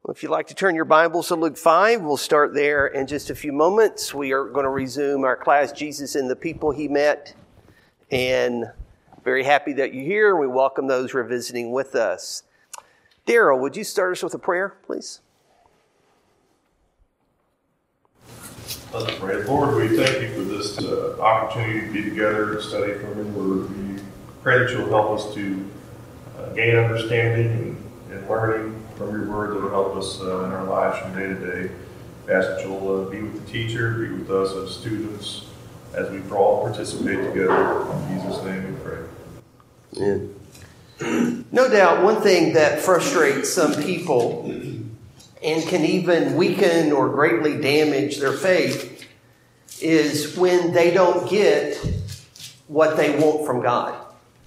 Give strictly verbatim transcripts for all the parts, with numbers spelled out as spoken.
If you'd like to turn your Bibles to Luke five, we'll start there in just a few moments. We are going to resume our class, Jesus and the People He Met. And very happy that you're here. We welcome those who are visiting with us. Daryl, would you start us with a prayer, please? Let's pray. Lord, we thank you for this uh, opportunity to be together and study from your word. We pray that you'll help us to uh, gain understanding and, and learning from your word that will help us uh, in our lives from day to day. I ask that you'll uh, be with the teacher, be with us as students, as we all participate together. In Jesus' name we pray. Yeah. No doubt, one thing that frustrates some people and can even weaken or greatly damage their faith is when they don't get what they want from God.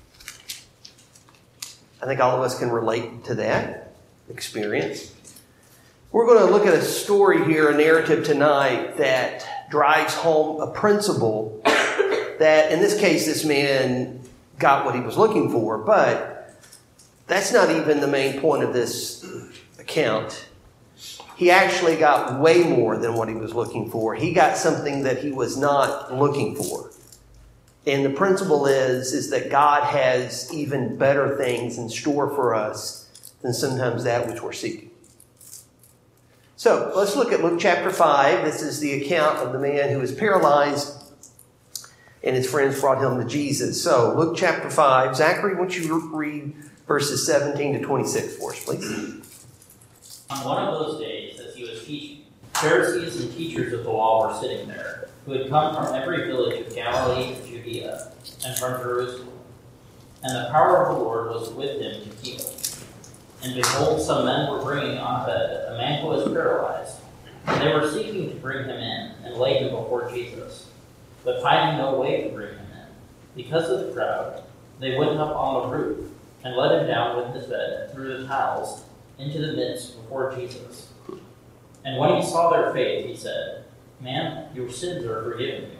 I think all of us can relate to that experience. We're going to look at a story here, a narrative tonight that drives home a principle that, in this case, this man got what he was looking for, but that's not even the main point of this account. He actually got way more than what he was looking for. He got something that he was not looking for. And the principle is, is that God has even better things in store for us than sometimes that which we're seeking. So let's look at Luke chapter five. This is the account of the man who was paralyzed and his friends brought him to Jesus. So Luke chapter five. Zachary, won't you read verses seventeen to twenty-six for us, please? On one of those days, as he was teaching, Pharisees and teachers of the law were sitting there, who had come from every village of Galilee and Judea, and from Jerusalem. And the power of the Lord was with him to heal. And behold, some men were bringing on a bed a man who was paralyzed. And they were seeking to bring him in and lay him before Jesus. But finding no way to bring him in, because of the crowd, they went up on the roof and let him down with his bed through the tiles into the midst before Jesus. And when he saw their faith, he said, "Man, your sins are forgiven you."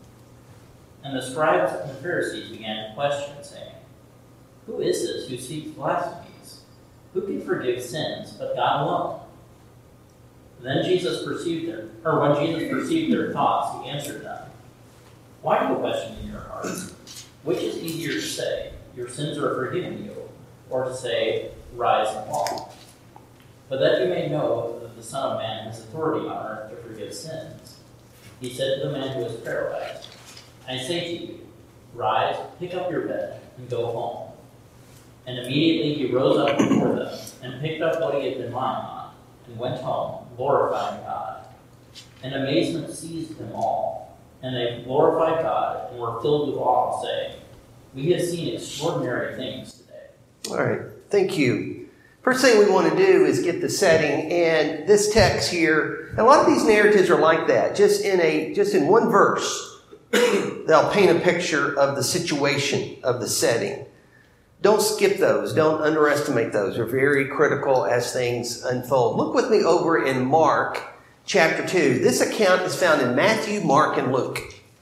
And the scribes and the Pharisees began to question, saying, "Who is this who speaks blasphemies? Who can forgive sins but God alone?" Then Jesus perceived their, or when Jesus perceived their thoughts, he answered them, "Why do you question in your hearts? Which is easier to say, 'Your sins are forgiven you,' or to say, 'Rise and walk'? But that you may know that the Son of Man has authority on earth to forgive sins." He said to the man who was paralyzed, "I say to you, rise, pick up your bed, and go home." And immediately he rose up before them, and picked up what he had been lying on, and went home, glorifying God. And amazement seized them all, and they glorified God, and were filled with awe, saying, "We have seen extraordinary things today." All right, thank you. First thing we want to do is get the setting, and this text here, a lot of these narratives are like that. Just in a, just in one verse, they'll paint a picture of the situation, of the setting. Don't skip those. Don't underestimate those. They're very critical as things unfold. Look with me over in Mark chapter two. This account is found in Matthew, Mark, and Luke.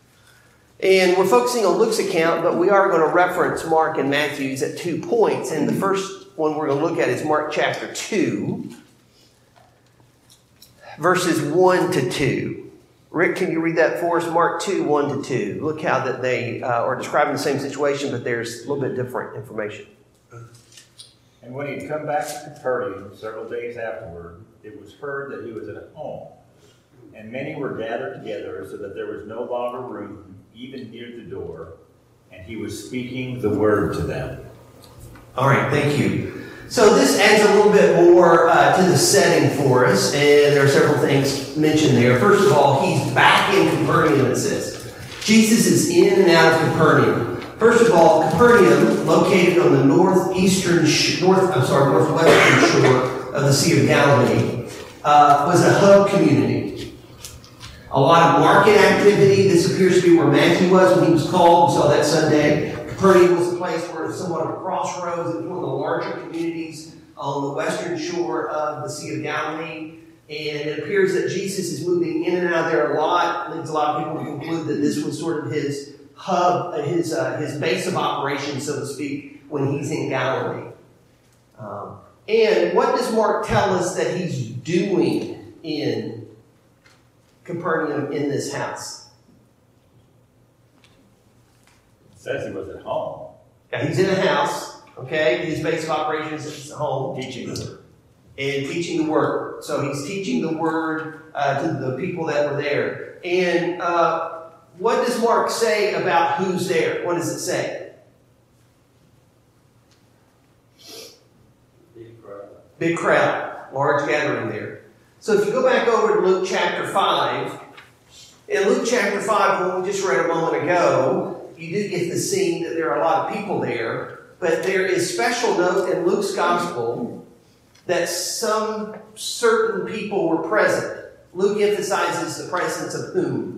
And we're focusing on Luke's account, but we are going to reference Mark and Matthew's at two points. And the first one we're going to look at is Mark chapter two, verses one to two. Rick, can you read that for us? Mark two, one to two. Look how that they uh, are describing the same situation, but there's a little bit different information. And when he had come back to Capernaum several days afterward, it was heard that he was at home. And many were gathered together so that there was no longer room, even near the door. And he was speaking the word to them. All right, thank you. So this adds a little bit more uh, to the setting for us, and there are several things mentioned there. First of all, he's back in Capernaum, it says. Jesus is in and out of Capernaum. First of all, Capernaum, located on the northeastern, sh- north, I'm sorry, northwestern shore of the Sea of Galilee, uh, was a hub community. A lot of market activity. This appears to be where Matthew was when he was called. We saw that Sunday. Capernaum was a place where it was somewhat of a crossroads. It was one of the larger communities on the western shore of the Sea of Galilee. And it appears that Jesus is moving in and out of there a lot. It leads a lot of people to conclude that this was sort of his hub, his uh, his base of operations, so to speak, when he's in Galilee. Um, And what does Mark tell us that he's doing in Capernaum in this house? It says he was at home. Yeah, he's in a house, okay? His base of operations is at home. Teaching the word. And teaching the word. So he's teaching the word uh, to the people that were there. And uh, what does Mark say about who's there? What does it say? Big crowd. Big crowd. Large gathering there. So if you go back over to Luke chapter five, in Luke chapter five, when we just read a moment ago, you do get the scene that there are a lot of people there. But there is special note in Luke's gospel that some certain people were present. Luke emphasizes the presence of whom?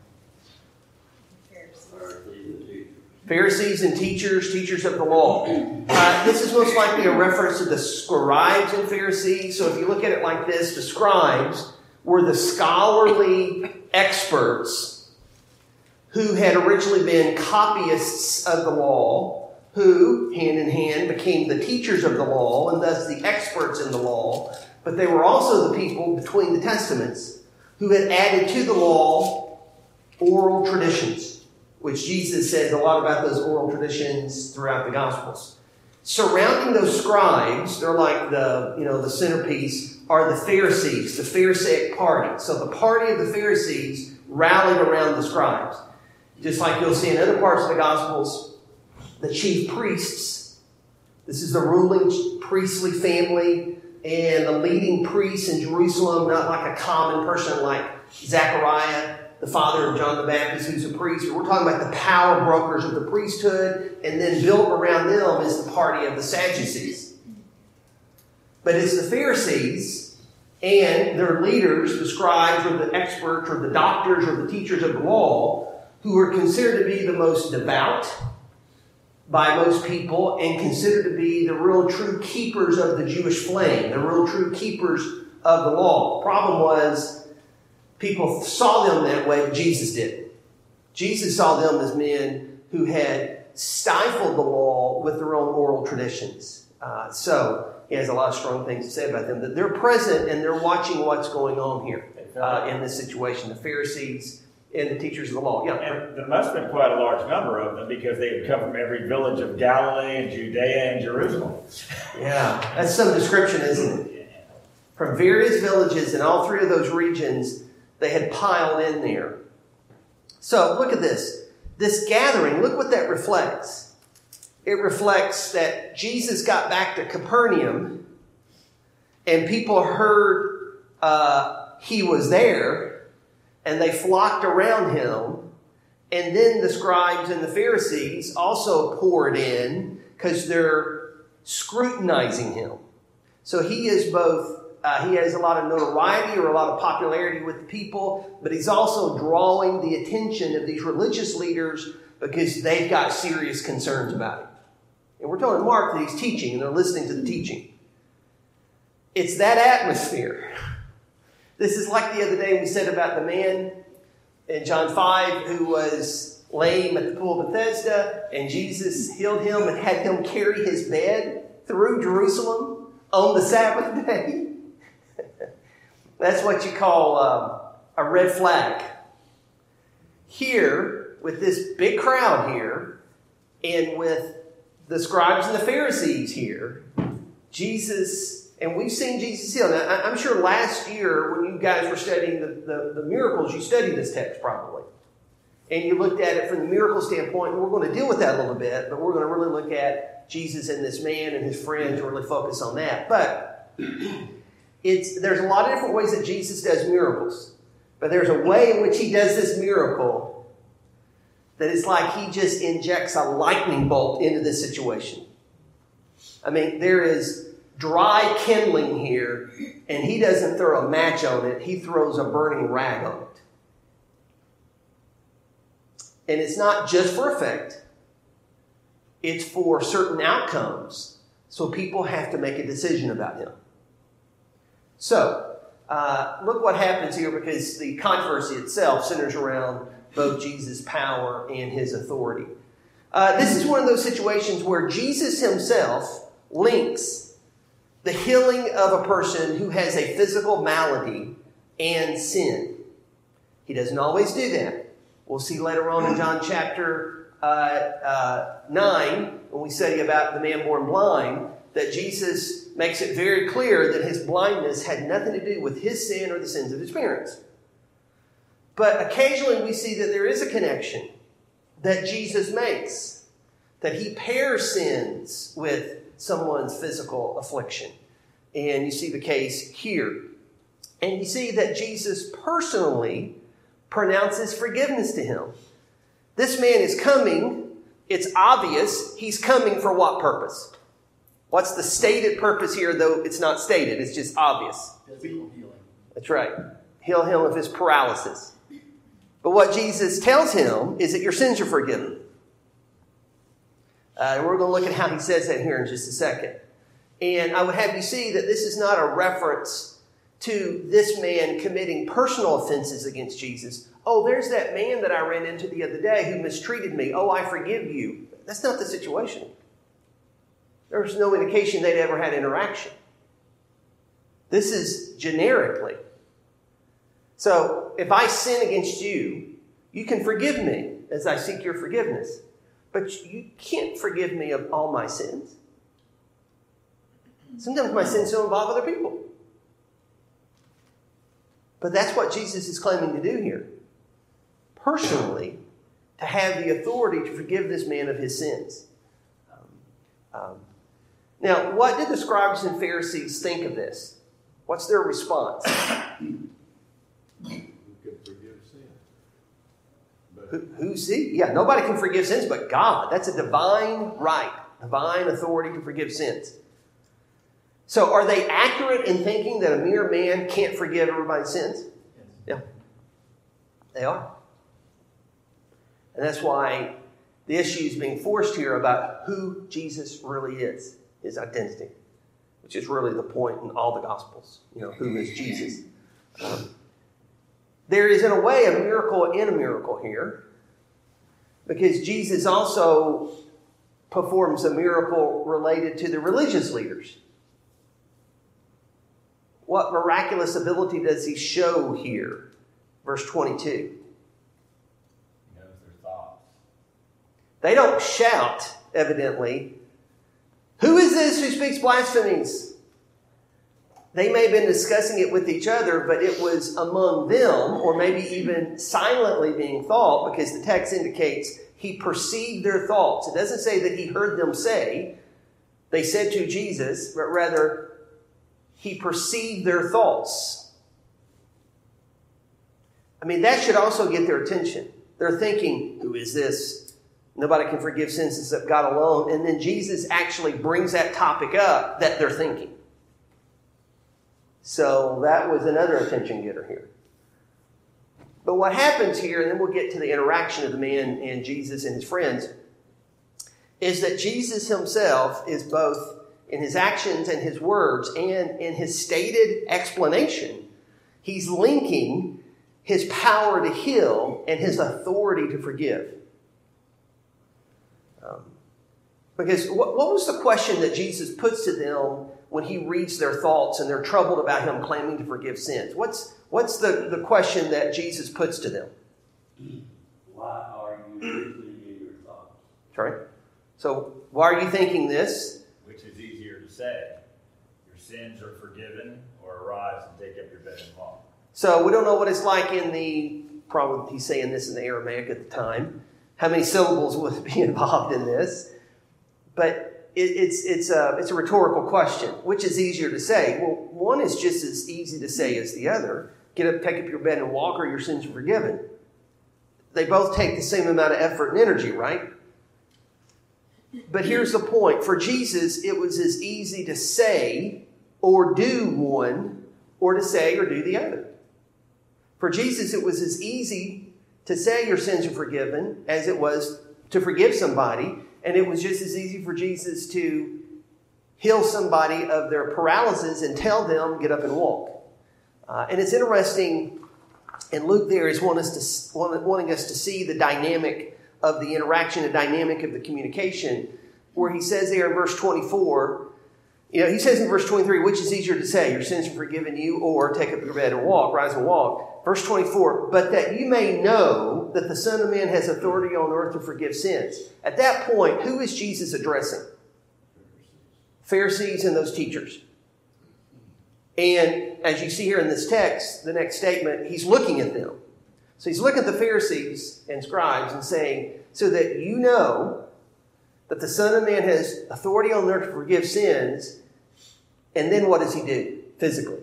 Pharisees and teachers, teachers of the law. Uh, this is most likely a reference to the scribes and Pharisees. So if you look at it like this, the scribes were the scholarly experts who had originally been copyists of the law, who, hand in hand, became the teachers of the law and thus the experts in the law. But they were also the people between the testaments who had added to the law oral traditions, which Jesus says a lot about those oral traditions throughout the Gospels. Surrounding those scribes, they're like the, you know, the centerpiece, are the Pharisees, the Pharisaic party. So the party of the Pharisees rallied around the scribes. Just like you'll see in other parts of the Gospels, the chief priests. This is the ruling priestly family and the leading priests in Jerusalem, not like a common person like Zechariah, the father of John the Baptist, who's a priest. We're talking about the power brokers of the priesthood, and then built around them is the party of the Sadducees. But it's the Pharisees and their leaders, the scribes or the experts or the doctors or the teachers of the law, who are considered to be the most devout by most people and considered to be the real true keepers of the Jewish flame, the real true keepers of the law. The problem was people saw them that way, but Jesus didn't. Jesus saw them as men who had stifled the law with their own oral traditions. Uh, so he has a lot of strong things to say about them. That they're present and they're watching what's going on here uh, in this situation. The Pharisees and the teachers of the law. Yeah. And there must have been quite a large number of them because they had come from every village of Galilee and Judea and Jerusalem. Yeah, that's some description, isn't it? From various villages in all three of those regions, they had piled in there. So look at this. This gathering, look what that reflects. It reflects that Jesus got back to Capernaum and people heard uh, he was there. And they flocked around him. And then the scribes and the Pharisees also poured in because they're scrutinizing him. So he is both, uh, he has a lot of notoriety or a lot of popularity with the people, but he's also drawing the attention of these religious leaders because they've got serious concerns about him. And we're telling Mark that he's teaching and they're listening to the teaching. It's that atmosphere. This is like the other day we said about the man in John five who was lame at the pool of Bethesda, and Jesus healed him and had him carry his bed through Jerusalem on the Sabbath day. That's what you call um, a red flag. Here, with this big crowd here, and with the scribes and the Pharisees here, Jesus... And we've seen Jesus heal. Now, I'm sure last year when you guys were studying the, the, the miracles, you studied this text probably. And you looked at it from the miracle standpoint. And we're going to deal with that a little bit. But we're going to really look at Jesus and this man and his friends and really focus on that. But it's there's a lot of different ways that Jesus does miracles. But there's a way in which he does this miracle that it's like he just injects a lightning bolt into this situation. I mean, there is dry kindling here, and he doesn't throw a match on it. He throws a burning rag on it. And it's not just for effect. It's for certain outcomes. So people have to make a decision about him. So, uh, look what happens here, because the controversy itself centers around both Jesus' power and his authority. Uh, this is one of those situations where Jesus himself links the healing of a person who has a physical malady and sin. He doesn't always do that. We'll see later on in John chapter uh, uh, nine, when we study about the man born blind, that Jesus makes it very clear that his blindness had nothing to do with his sin or the sins of his parents. But occasionally we see that there is a connection that Jesus makes, that he pairs sins with someone's physical affliction. And you see the case here. And you see that Jesus personally pronounces forgiveness to him. This man is coming. It's obvious he's coming for what purpose? What's the stated purpose here, though it's not stated? It's just obvious. Physical healing. That's right. Heal him of his paralysis. But what Jesus tells him is that your sins are forgiven. Uh, and we're going to look at how he says that here in just a second. And I would have you see that this is not a reference to this man committing personal offenses against Jesus. Oh, there's that man that I ran into the other day who mistreated me. Oh, I forgive you. That's not the situation. There's no indication they'd ever had interaction. This is generically. So, if I sin against you, you can forgive me as I seek your forgiveness. But you can't forgive me of all my sins. Sometimes my sins don't involve other people. But that's what Jesus is claiming to do here. Personally, to have the authority to forgive this man of his sins. Um, um, now, what did the scribes and Pharisees think of this? What's their response? Who, who's he? Yeah, nobody can forgive sins but God. That's a divine right, divine authority to forgive sins. So are they accurate in thinking that a mere man can't forgive everybody's sins? Yeah, they are. And that's why the issue is being forced here about who Jesus really is, his identity, which is really the point in all the Gospels. You know, who is Jesus? Um, There is, in a way, a miracle in a miracle here, because Jesus also performs a miracle related to the religious leaders. What miraculous ability does he show here? Verse twenty-two. He knows their thoughts. They don't shout, evidently, "Who is this who speaks blasphemies?" They may have been discussing it with each other, but it was among them, or maybe even silently being thought, because the text indicates he perceived their thoughts. It doesn't say that he heard them say, they said to Jesus, but rather he perceived their thoughts. I mean, that should also get their attention. They're thinking, who is this? Nobody can forgive sins except God alone. And then Jesus actually brings that topic up that they're thinking. So that was another attention getter here. But what happens here, and then we'll get to the interaction of the man and Jesus and his friends, is that Jesus himself is both in his actions and his words and in his stated explanation, he's linking his power to heal and his authority to forgive. Um, because what, what was the question that Jesus puts to them when he reads their thoughts and they're troubled about him claiming to forgive sins? What's what's the, the question that Jesus puts to them? Why are you thinking in your thoughts? Sorry? So, why are you thinking this? Which is easier to say? Your sins are forgiven, or arise and take up your bed and walk. So, we don't know what it's like in the, probably he's saying this in the Aramaic at the time. How many syllables would be involved in this? But it, it's it's a it's a rhetorical question. Which is easier to say? Well, one is just as easy to say as the other. Get up, take up your bed and walk, or your sins are forgiven. They both take the same amount of effort and energy, right? But here's the point. For Jesus, it was as easy to say or do one, or to say or do the other. For Jesus, it was as easy to say your sins are forgiven as it was to forgive somebody. And it was just as easy for Jesus to heal somebody of their paralysis and tell them, get up and walk. Uh, and it's interesting, and Luke there is wanting us, to, wanting us to see the dynamic of the interaction, the dynamic of the communication, where he says there in verse twenty-four You know, he says in verse twenty-three, which is easier to say, your sins are forgiven you, or take up your bed and walk, rise and walk. Verse twenty-four, but that you may know that the Son of Man has authority on earth to forgive sins. At that point, who is Jesus addressing? Pharisees and those teachers. And as you see here in this text, the next statement, he's looking at them. So he's looking at the Pharisees and scribes and saying, so that you know that the Son of Man has authority on earth to forgive sins. And then what does he do physically?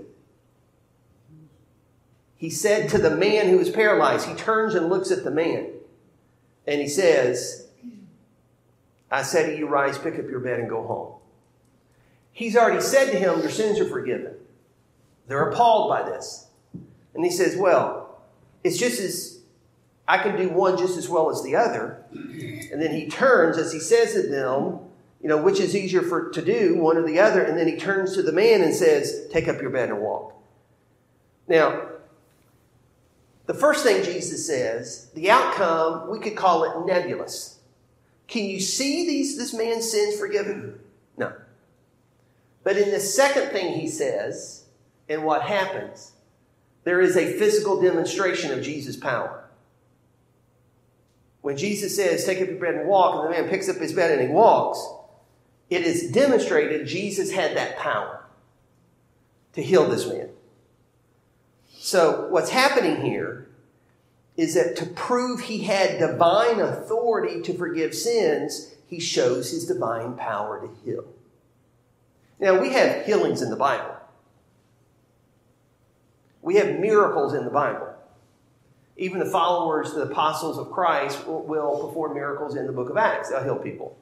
He said to the man who was paralyzed, he turns and looks at the man. And he says, I say to you, rise, pick up your bed and go home. He's already said to him, your sins are forgiven. They're appalled by this. And he says, well, it's just as, I can do one just as well as the other. And then he turns, as he says to them, you know, which is easier for to do, one or the other. And then he turns to the man and says, take up your bed and walk. Now, the first thing Jesus says, the outcome, we could call it nebulous. Can you see these this man's sins forgiven? No. But in the second thing he says, and what happens, there is a physical demonstration of Jesus' power. When Jesus says, take up your bed and walk, and the man picks up his bed and he walks, it is demonstrated Jesus had that power to heal this man. So what's happening here is that to prove he had divine authority to forgive sins, he shows his divine power to heal. Now, we have healings in the Bible. We have miracles in the Bible. Even the followers, the apostles of Christ, will, will perform miracles in the book of Acts. They'll heal people.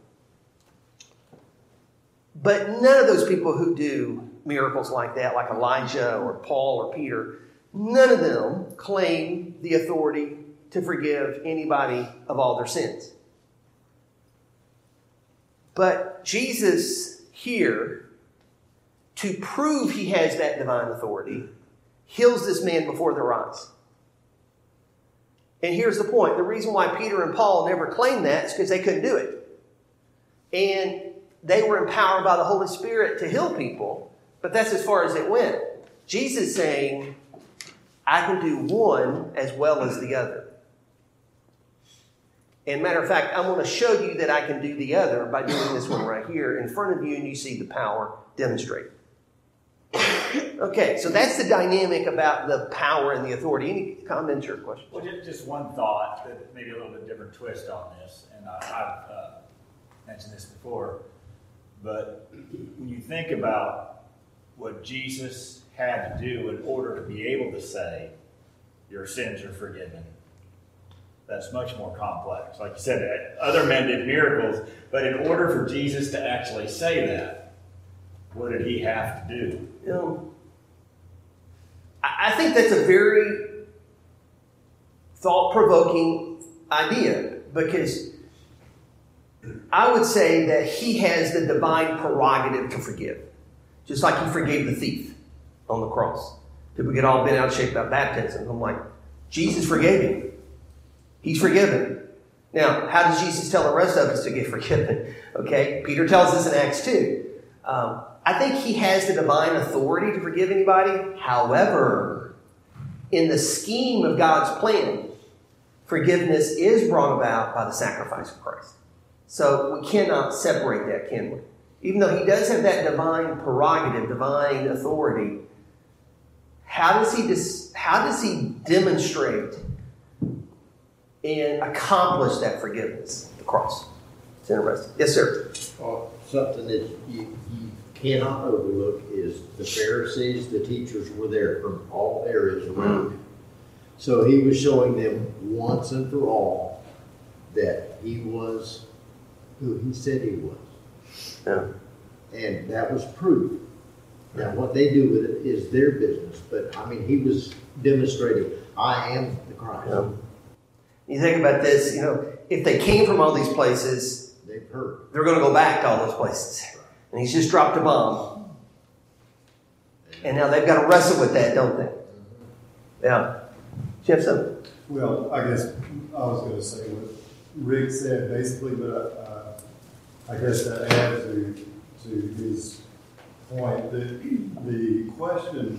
But none of those people who do miracles like that, like Elijah or Paul or Peter, none of them claim the authority to forgive anybody of all their sins. But Jesus here, to prove he has that divine authority, heals this man before their eyes. And here's the point. The reason why Peter and Paul never claimed that is because they couldn't do it. And they were empowered by the Holy Spirit to heal people, but that's as far as it went. Jesus saying, I can do one as well as the other. And matter of fact, I'm going to show you that I can do the other by doing this one right here in front of you, and you see the power demonstrated. Okay, so that's the dynamic about the power and the authority. Any comments or questions? Well, just, just one thought, that maybe a little bit different twist on this, and I, I've uh, mentioned this before, but when you think about what Jesus had to do in order to be able to say, your sins are forgiven, that's much more complex. Like you said, other men did miracles, but in order for Jesus to actually say that, what did he have to do? You know, I think that's a very thought-provoking idea, because I would say that he has the divine prerogative to forgive, just like he forgave the thief on the cross. People get all bent out of shape about baptism. I'm like, Jesus forgave him. He's forgiven. Now, how does Jesus tell the rest of us to get forgiven? Okay, Peter tells us in Acts two. Um, I think he has the divine authority to forgive anybody. However, in the scheme of God's plan, forgiveness is brought about by the sacrifice of Christ. So we cannot separate that, can we? Even though he does have that divine prerogative, divine authority, how does he dis- how does he demonstrate and accomplish that forgiveness? The cross. It's interesting. Yes, sir. Well, something that you, you cannot overlook is the Pharisees, the teachers were there from all areas around him. So he was showing them once and for all that he was who he said he was. Yeah. And that was proof. Now, what they do with it is their business. But, I mean, he was demonstrating, I am the Christ. Yeah. You think about this, you know, if they came from all these places, They've heard. they're going to go back to all those places. And he's just dropped a bomb. And now they've got to wrestle with that, don't they? Yeah. Do you have something? Well, I guess I was going to say what Rick said basically, but uh, I guess that adds to, to his point, that the question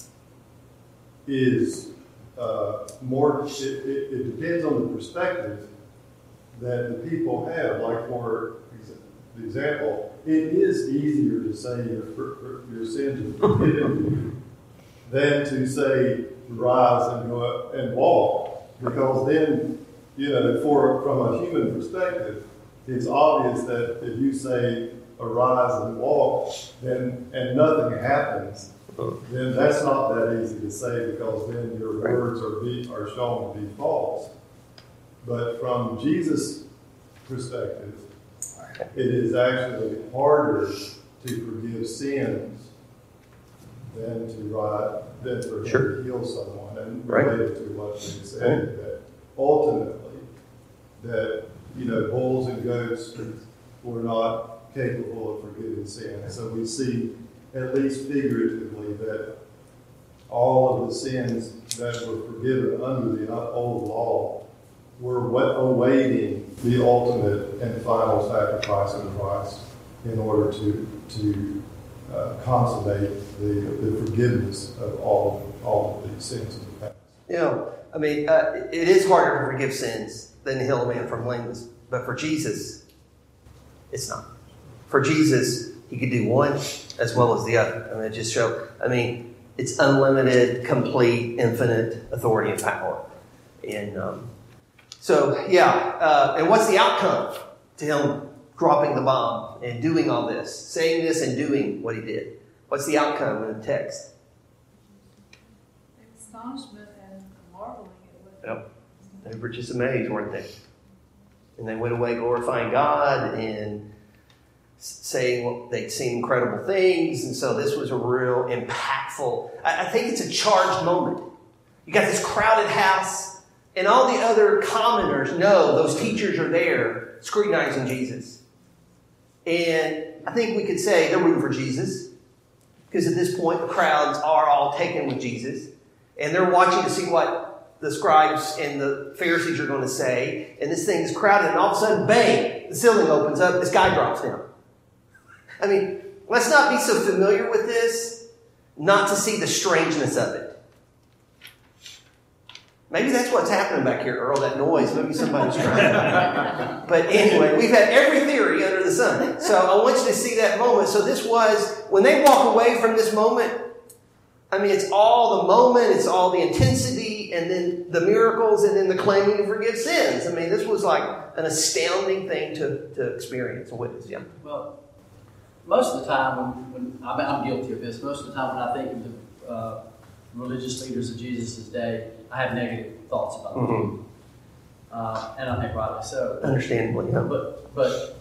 is uh, more, it, it, it depends on the perspective that the people have. Like for example, it is easier to say your, your sins are forgiven you than to say rise and go up and walk. Because then, you know, for from a human perspective, it's obvious that if you say arise and walk, then and nothing happens, then that's not that easy to say, because then your words are be, are shown to be false. But from Jesus' perspective, it is actually harder to forgive sins than to rise, than for him Sure. to heal someone. And Right. related to what they said, that ultimately, that, you know, bulls and goats were not capable of forgiving sin. So we see, at least figuratively, that all of the sins that were forgiven under the old law were awaiting the ultimate and final sacrifice of Christ in order to to uh, consummate the, the forgiveness of all all of these sins of the past. You know, I mean, uh, it is harder to forgive sins than to heal a man from blameless. But for Jesus, it's not. For Jesus, he could do one as well as the other. I mean, it just show. I mean, it's unlimited, complete, infinite authority and power. And um, so, yeah. Uh, and what's the outcome to him dropping the bomb and doing all this, saying this and doing what he did? What's the outcome in the text? Astonishment and marveling at what. Yep. They were just amazed, weren't they? And they went away glorifying God and saying well, they'd seen incredible things. And so this was a real impactful, I, I think it's a charged moment. You got this crowded house, and all the other commoners know those teachers are there scrutinizing Jesus. And I think we could say they're rooting for Jesus, because at this point the crowds are all taken with Jesus. And they're watching to see what the scribes and the Pharisees are going to say. And this thing is crowded, and all of a sudden, bang, the ceiling opens up, this guy drops down. I mean, let's not be so familiar with this, not to see the strangeness of it. Maybe that's what's happening back here, Earl, that noise. Maybe somebody's trying. But anyway, we've had every theory under the sun. So I want you to see that moment. So this was, when they walk away from this moment, I mean, it's all the moment, it's all the intensity, and then the miracles, and then the claiming to forgive sins. I mean, this was like an astounding thing to, to experience and witness. Yeah. Well, most of the time, when, when I'm, I'm guilty of this, most of the time when I think of the uh, religious leaders of Jesus' day, I have negative thoughts about them. Mm-hmm. Uh, and I think rightly so. Understandably, yeah. But, but,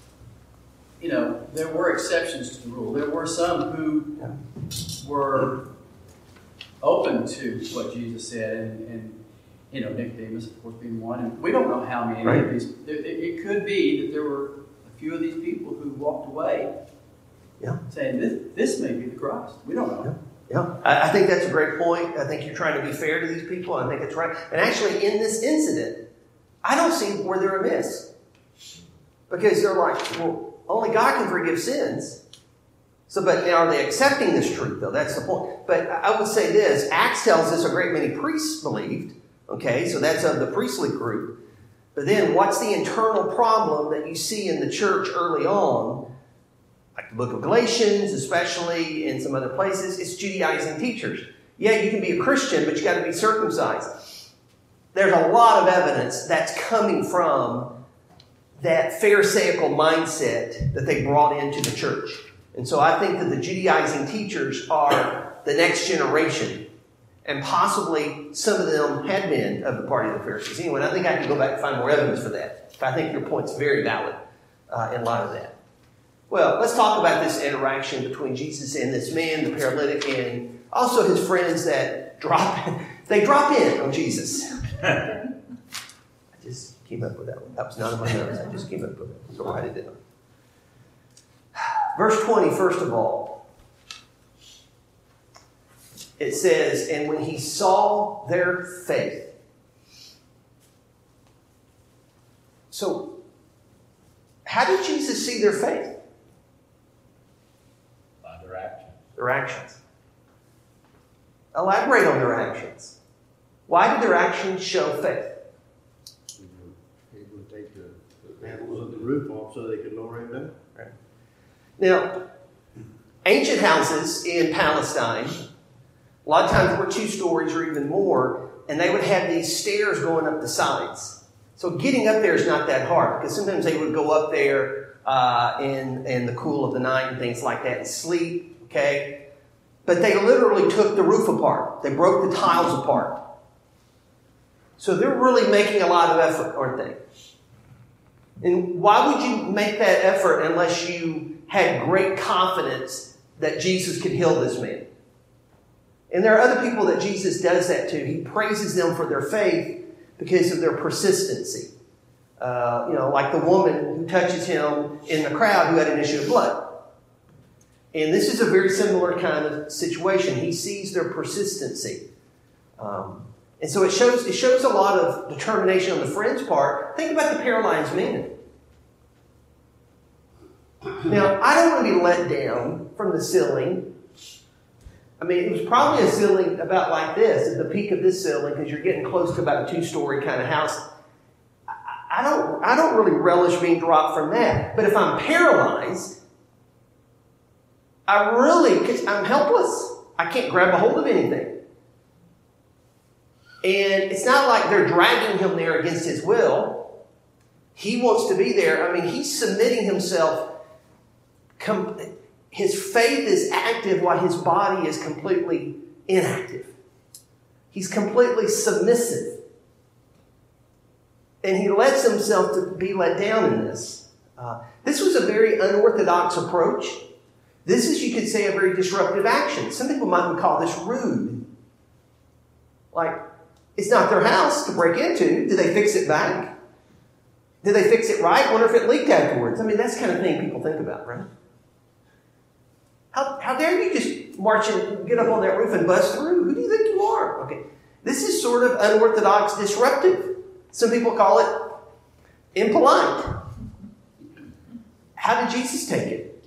you know, there were exceptions to the rule. There were some who Yeah. were open to what Jesus said, and, and you know, Nicodemus, of course, being one. And we don't know how many Right. of these. There, it could be that there were a few of these people who walked away, Yeah. saying, "This, this may be the Christ." We don't know. Yeah. Yeah, I, I think that's a great point. I think you're trying to be fair to these people. I think it's right. And actually, in this incident, I don't see where they're amiss. Because they're like, well, only God can forgive sins. So, but now are they accepting this truth, though? That's the point. But I would say this. Acts tells us a great many priests believed. Okay, so that's of the priestly group. But then what's the internal problem that you see in the church early on? Like the book of Galatians, especially in some other places, it's Judaizing teachers. Yeah, you can be a Christian, but you got to be circumcised. There's a lot of evidence that's coming from that Pharisaical mindset that they brought into the church. And so I think that the Judaizing teachers are the next generation. And possibly some of them had been of the party of the Pharisees. Anyway, I think I can go back and find more evidence for that. But I think your point's very valid uh, in light of that. Well, let's talk about this interaction between Jesus and this man, the paralytic, and also his friends that drop in. They drop in on Jesus. I just came up with that one. That was not in my notes. I just came up with it. So I'll write it down. Verse twenty, first of all, it says, and when he saw their faith. So, how did Jesus see their faith? By their Their actions. Elaborate on their actions. Why did their actions show faith? They would take the, the roof off so they could lower him down. Right. Now, ancient houses in Palestine, a lot of times were two stories or even more, and they would have these stairs going up the sides. So getting up there is not that hard, because sometimes they would go up there uh, in, in the cool of the night and things like that and sleep, okay? But they literally took the roof apart. They broke the tiles apart. So they're really making a lot of effort, aren't they? And why would you make that effort unless you had great confidence that Jesus could heal this man? And there are other people that Jesus does that to. He praises them for their faith because of their persistency. Uh, you know, like the woman who touches him in the crowd who had an issue of blood. And this is a very similar kind of situation. He sees their persistency. Um, and so it shows, it shows a lot of determination on the friend's part. Think about the paralyzed man. Now, I don't want to be let down from the ceiling. I mean, it was probably a ceiling about like this, at the peak of this ceiling, because you're getting close to about a two-story kind of house. I don't, I don't really relish being dropped from that. But if I'm paralyzed, I really, because I'm helpless. I can't grab a hold of anything. And it's not like they're dragging him there against his will. He wants to be there. I mean, he's submitting himself. Com- his faith is active while his body is completely inactive. He's completely submissive. And he lets himself to be let down in this. Uh, this was a very unorthodox approach. This is, you could say, a very disruptive action. Some people might call this rude. Like, it's not their house to break into. Did they fix it back? Did they fix it right? I wonder if it leaked afterwards. I mean, that's the kind of thing people think about, right? How, how dare you just march and get up on that roof and bust through? Who do you think you are? Okay, this is sort of unorthodox, disruptive. Some people call it impolite. How did Jesus take it?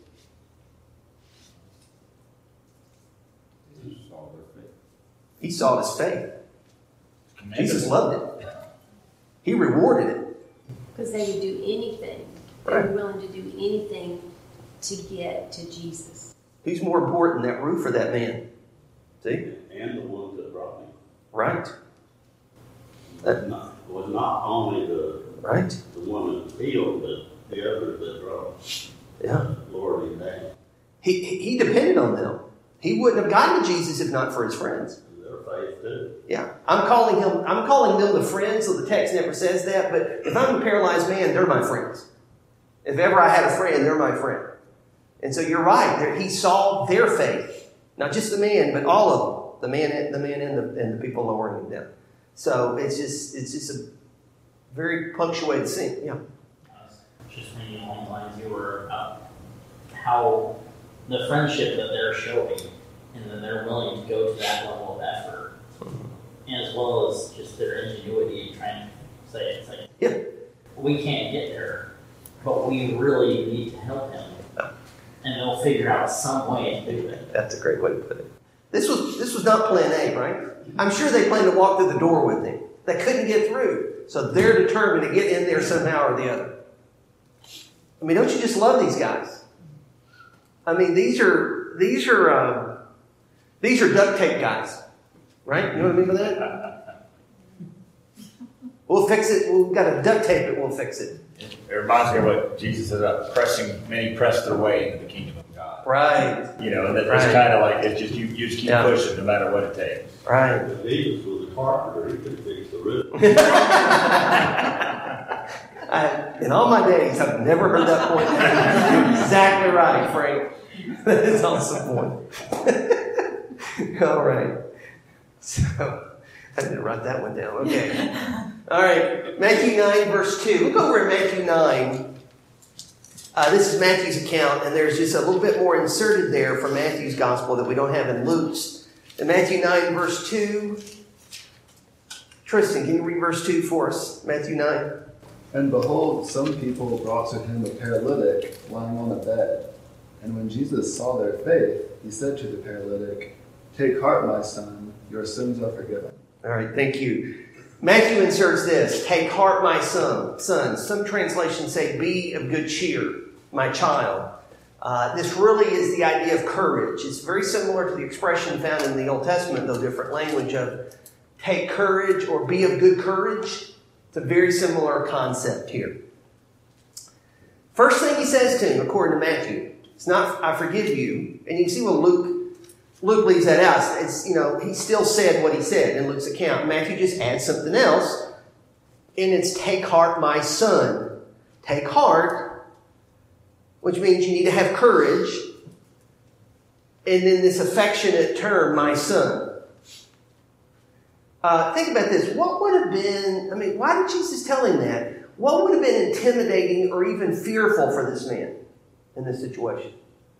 He saw his faith. Jesus loved it. He rewarded it. Because they would do anything. They Right. were willing to do anything to get to Jesus. Who's more important, that roof or that man? See? And the ones that brought him. Right. It was not, it was not only the, Right. the woman healed, but the others that brought Yeah. Lord him down. He, he depended on them. He wouldn't have gotten to Jesus if not for his friends. Their faith too. Yeah. I'm calling him, I'm calling them the friends, so the text never says that, but if I'm a paralyzed man, they're my friends. If ever I had a friend, they're my friend. And so you're right. He saw their faith. Not just the man, but all of them. The man, the man and the, and the people lowering him down. So it's just, it's just a very punctuated scene. Yeah. Just thinking along the lines you were about how the friendship that they're showing and that they're willing to go to that level of effort, and as well as just their ingenuity in trying to say it's like, Yeah. we can't get there, but we really need to help him, and they'll figure out some way to do it. That's a great way to put it. This was this was not plan A, right? I'm sure they planned to walk through the door with him. They couldn't get through. So they're determined to get in there somehow or the other. I mean, don't you just love these guys? I mean, these are these are um, these are duct tape guys, right? You know what I mean by that? We'll fix it. We've got to duct tape it. We'll fix it. It reminds me of what Jesus said about pressing, many press their way into the kingdom of God. Right. You know, and that Right. it's kind of like, it's just, you, you just keep Yeah. pushing no matter what it takes. Right. If Jesus was a carpenter, he could fix the roof. I, in all my days, I've never heard that point. You're exactly right, Frank. That is awesome point. All right. So, I didn't write that one down. Okay. All right. Matthew nine, verse two. Look over at Matthew nine. Uh, this is Matthew's account, and there's just a little bit more inserted there from Matthew's gospel that we don't have in Luke's. In Matthew nine, verse two. Tristan, can you read verse two for us? Matthew nine. And behold, some people brought to him a paralytic lying on a bed. And when Jesus saw their faith, he said to the paralytic, "Take heart, my son, your sins are forgiven." All right, thank you. Matthew inserts this, "Take heart, my son." Son. Some translations say, "Be of good cheer, my child." Uh, this really is the idea of courage. It's very similar to the expression found in the Old Testament, though different language, of take courage or be of good courage. It's a very similar concept here. First thing he says to him, according to Matthew, it's not, "I forgive you." And you can see what Luke Luke leaves that out. It's, you know, he still said what he said in Luke's account. Matthew just adds something else, and it's "Take heart, my son." Take heart, which means you need to have courage. And then this affectionate term, "my son." Uh, think about this. What would have been, I mean, why did Jesus tell him that? What would have been intimidating or even fearful for this man in this situation?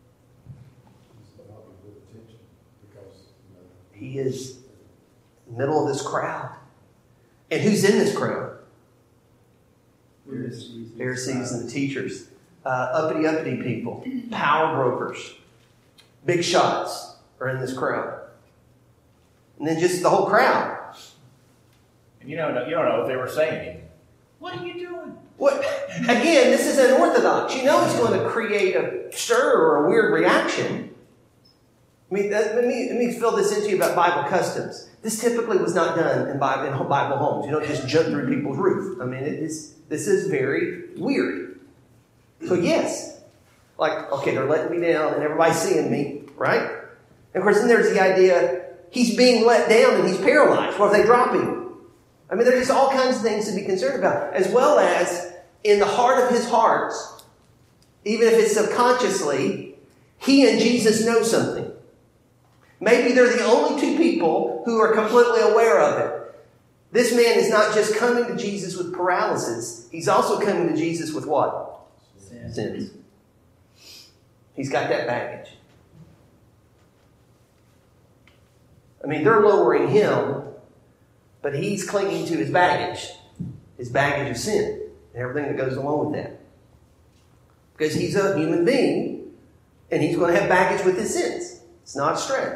He is in the middle of this crowd. And who's in this crowd? Pharisees, Pharisees and the teachers. Uh, uppity, uppity people. Power brokers. Big shots are in this crowd. And then just the whole crowd. And you don't know, you don't know if they were saying anything. What are you doing? What? Again, this is unorthodox. You know it's going to create a stir or a weird reaction. I mean, that, let me let me fill this into you about Bible customs. This typically was not done in Bible, in Bible homes. You don't just jump through people's roof. I mean, it is this is very weird. So yes, like okay, they're letting me down and everybody's seeing me, right? And of course, then there's the idea he's being let down and he's paralyzed. What if they drop him? I mean, there's just all kinds of things to be concerned about, as well as in the heart of his heart, even if it's subconsciously, he and Jesus know something. Maybe they're the only two people who are completely aware of it. This man is not just coming to Jesus with paralysis. He's also coming to Jesus with what? Sins. Sins. He's got that baggage. I mean, they're lowering him, but he's clinging to his baggage. His baggage of sin. And everything that goes along with that. Because he's a human being, and he's going to have baggage with his sins. It's not a stretch.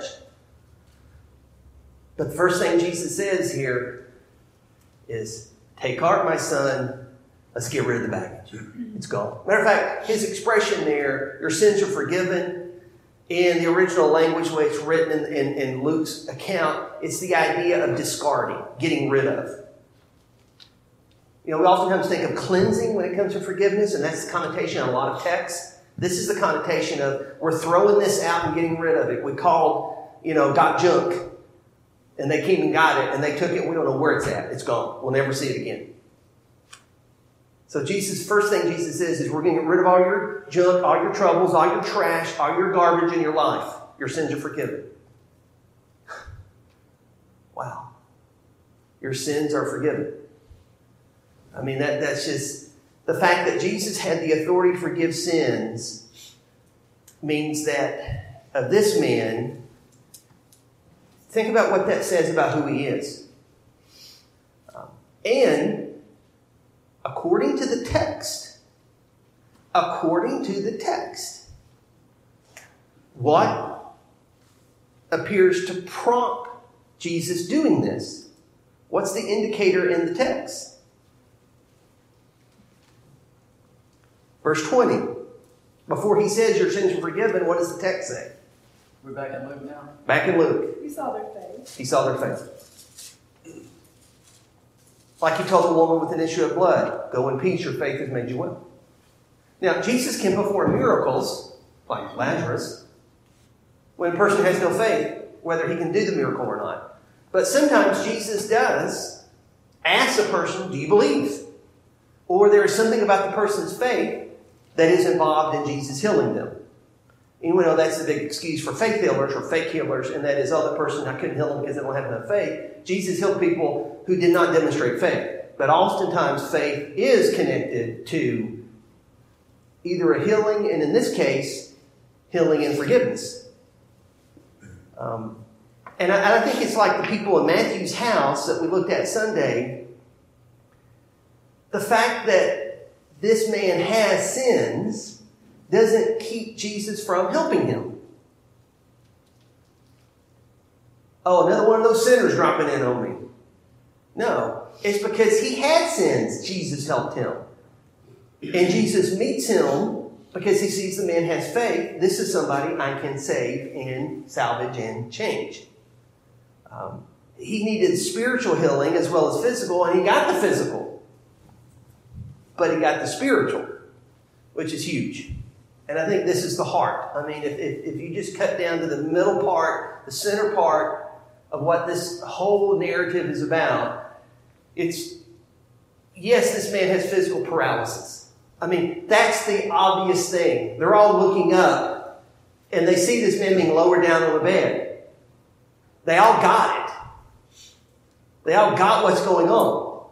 But the first thing Jesus says here is, take heart, my son. Let's get rid of the baggage. It's gone. Matter of fact, his expression there, your sins are forgiven. In the original language, the way it's written in, in, in Luke's account, it's the idea of discarding, getting rid of. You know, we oftentimes think of cleansing when it comes to forgiveness, and that's the connotation in a lot of texts. This is the connotation of we're throwing this out and getting rid of it. We called, you know, got junk, and they came and got it, and they took it. We don't know where it's at. It's gone. We'll never see it again. So Jesus, first thing Jesus says is we're going to get rid of all your junk, all your troubles, all your trash, all your garbage in your life. Your sins are forgiven. Wow. Your sins are forgiven. I mean, that that's just, the fact that Jesus had the authority to forgive sins means that of this man, think about what that says about who he is. Um, and according to the text, according to the text, what appears to prompt Jesus doing this? What's the indicator in the text? Verse twenty. Before he says your sins are forgiven, what does the text say? We're back in Luke now. Back in Luke. He saw their faith. He saw their faith. Like he told the woman with an issue of blood, go in peace, your faith has made you well. Now, Jesus can perform miracles, like Lazarus, when a person has no faith, whether he can do the miracle or not. But sometimes Jesus does ask a person, do you believe? Or there is something about the person's faith that is involved in Jesus healing them. And we know that's the big excuse for faith healers or fake healers, and that is, oh, the person, I couldn't heal them because they don't have enough faith. Jesus healed people who did not demonstrate faith. But oftentimes faith is connected to either a healing, and in this case, healing and forgiveness. Um, and I, I think it's like the people in Matthew's house that we looked at Sunday. The fact that this man has sins doesn't keep Jesus from helping him. Oh, another one of those sinners dropping in on me. No, it's because he had sins. Jesus helped him. And Jesus meets him because he sees the man has faith. This is somebody I can save and salvage and change. Um, he needed spiritual healing as well as physical, and he got the physical. But he got the spiritual, which is huge. And I think this is the heart. I mean, if, if, if you just cut down to the middle part, the center part of what this whole narrative is about, it's, yes, this man has physical paralysis. I mean, that's the obvious thing. They're all looking up, and they see this man being lowered down on the bed. They all got it. They all got what's going on.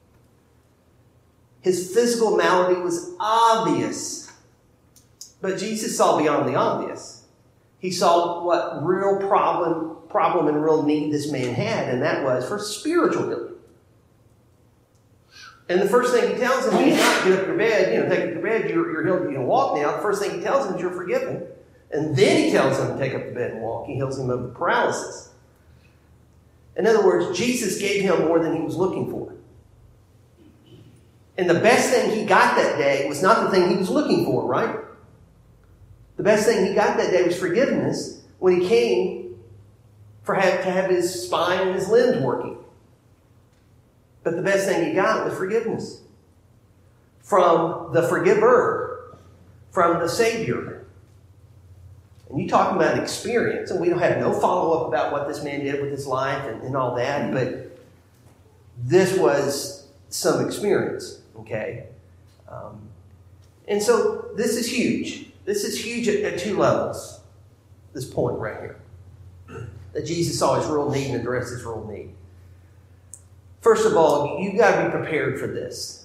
His physical malady was obvious. But Jesus saw beyond the obvious. He saw what real problem, problem and real need this man had, and that was for spiritual healing. And the first thing he tells him is not get up your bed, you know, take up your bed, you're, you're healed, you can walk now. The first thing he tells him is you're forgiven. And then he tells him to take up the bed and walk. He heals him of the paralysis. In other words, Jesus gave him more than he was looking for. And the best thing he got that day was not the thing he was looking for, right? The best thing he got that day was forgiveness when he came for have, to have his spine and his limbs working. But the best thing he got was forgiveness. From the forgiver, from the Savior. And you talking about an experience, and we don't have no follow-up about what this man did with his life and, and all that, but this was some experience, okay? Um, and so this is huge. This is huge at, at two levels, this point right here. That Jesus saw his real need and addressed his real need. First of all, you've got to be prepared for this.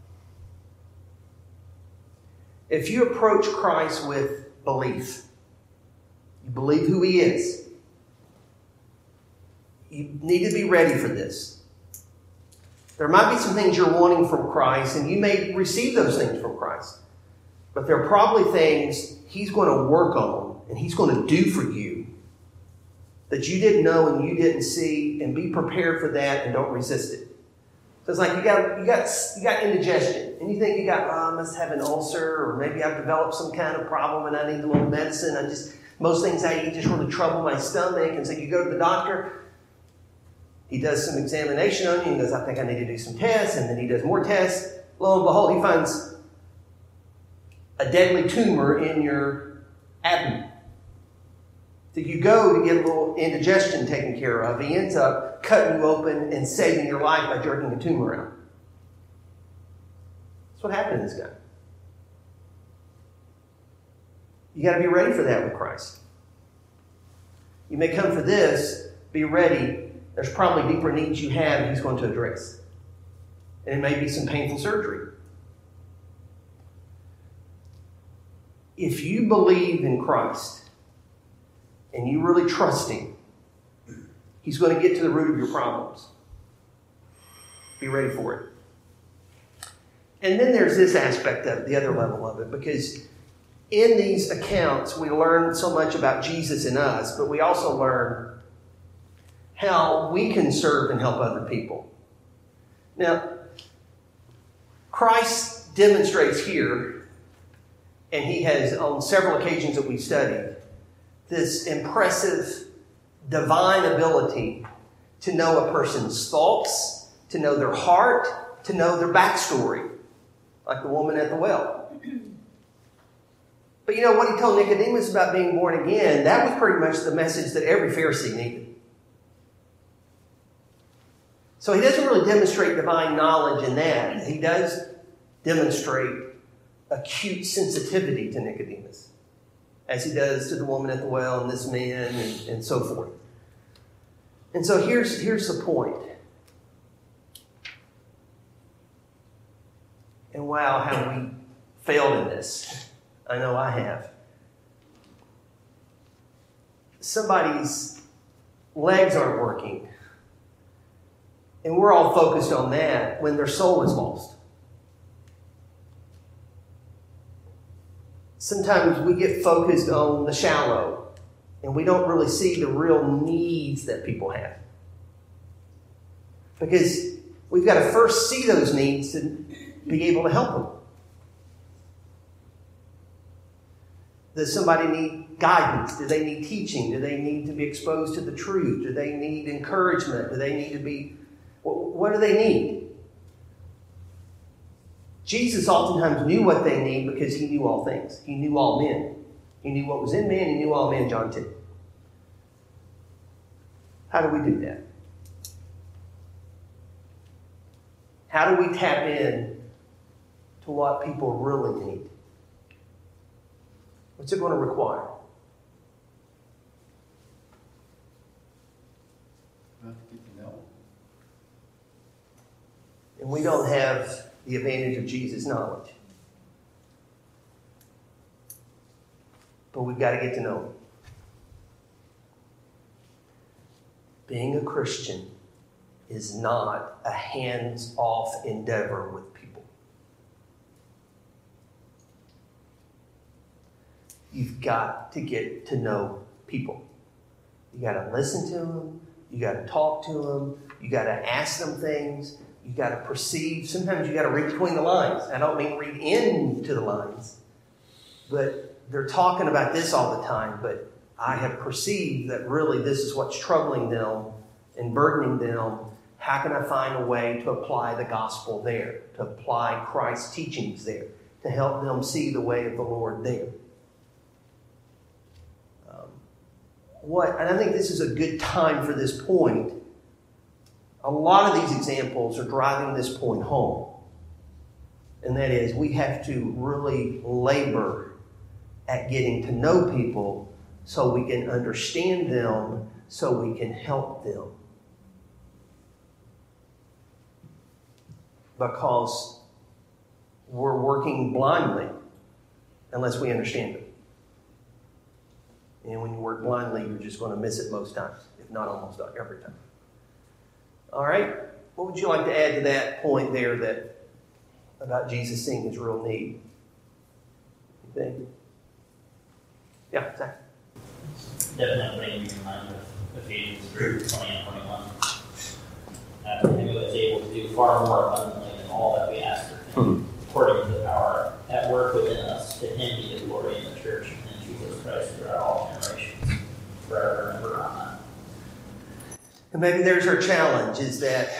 If you approach Christ with belief, you believe who he is, you need to be ready for this. There might be some things you're wanting from Christ, and you may receive those things from Christ. But there are probably things he's going to work on and he's going to do for you that you didn't know and you didn't see, and be prepared for that and don't resist it. So it's like you got you got you got indigestion, and you think you got, oh, I must have an ulcer, or maybe I've developed some kind of problem and I need a little medicine. I just most things I eat just really trouble my stomach, and so you go to the doctor. He does some examination on you and goes, I think I need to do some tests, and then he does more tests. Lo and behold, he finds a deadly tumor in your abdomen. So you go to get a little indigestion taken care of. He ends up cutting you open and saving your life by jerking the tumor out. That's what happened to this guy. You got to be ready for that with Christ. You may come for this, be ready. There's probably deeper needs you have he's going to address. And it may be some painful surgery. If you believe in Christ and you really trust him, he's going to get to the root of your problems. Be ready for it. And then there's this aspect of it, the other level of it, because in these accounts we learn so much about Jesus and us, but we also learn how we can serve and help other people. Now, Christ demonstrates here, and he has on several occasions that we've studied, this impressive divine ability to know a person's thoughts, to know their heart, to know their backstory, like the woman at the well. But you know what he told Nicodemus about being born again, that was pretty much the message that every Pharisee needed. So he doesn't really demonstrate divine knowledge in that. He does demonstrate acute sensitivity to Nicodemus, as he does to the woman at the well and this man and, and so forth. And so here's, here's the point. And wow, how we failed in this. I know I have. Somebody's legs aren't working, and we're all focused on that when their soul is lost. Sometimes we get focused on the shallow And we don't really see the real needs that people have. Because we've got to first see those needs to be able to help them. Does somebody need guidance? Do they need teaching? Do they need to be exposed to the truth? Do they need encouragement? Do they need to be... What do they need? Jesus oftentimes knew what they need because he knew all things. He knew all men. He knew what was in man. He knew all men, John two. How do we do that? How do we tap in to what people really need? What's it going to require? And we don't have the advantage of Jesus' knowledge. But we've got to get to know him. Being a Christian is not a hands-off endeavor with people. You've got to get to know people. You got to listen to them. You got to talk to them. You got to ask them things. You got to perceive. Sometimes you got to read between the lines. I don't mean read into the lines, but they're talking about this all the time. But I have perceived that really this is what's troubling them and burdening them. How can I find a way to apply the gospel there, to apply Christ's teachings there, to help them see the way of the Lord there? Um, what, and I think this is a good time for this point. A lot of these examples are driving this point home. And that is, we have to really labor at getting to know people so we can understand them, so we can help them. Because we're working blindly unless we understand it. And when you work blindly, you're just going to miss it most times, if not almost every time. All right? What would you like to add to that point there that about Jesus seeing his real need? You think? Yeah, Zach. Definitely bringing you in line with Ephesians three, twenty and twenty-one. Uh, and he was able to do far more abundantly than all that we asked of him, according to the power at work within us. To him be the glory in the church and in Jesus Christ throughout all generations, forever and ever. Amen. And maybe there's our challenge, is that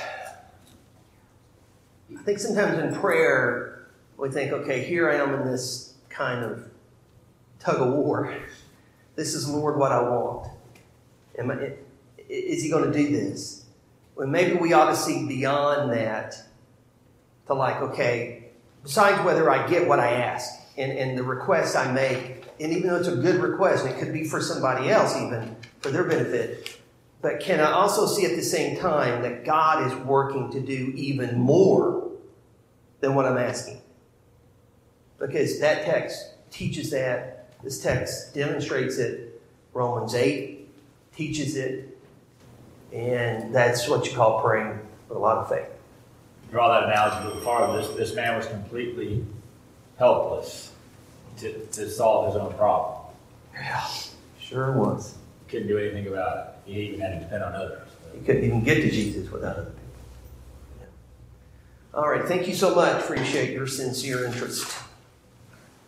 I think sometimes in prayer we think, okay, here I am in this kind of tug of war. This is, Lord, what I want. Am I, is he going to do this? Well, maybe we ought to see beyond that to like, okay, besides whether I get what I ask and, and the request I make, and even though it's a good request, and it could be for somebody else even, for their benefit, but can I also see at the same time that God is working to do even more than what I'm asking? Because that text teaches that. This text demonstrates it. Romans eight teaches it. And that's what you call praying with a lot of faith. Draw that analogy a little farther. This, this man was completely helpless to, to solve his own problem. Yeah, sure was. Couldn't do anything about it. He even had to depend on others. He couldn't even get to Jesus without other people. Yeah. All right, thank you so much. Appreciate your sincere interest.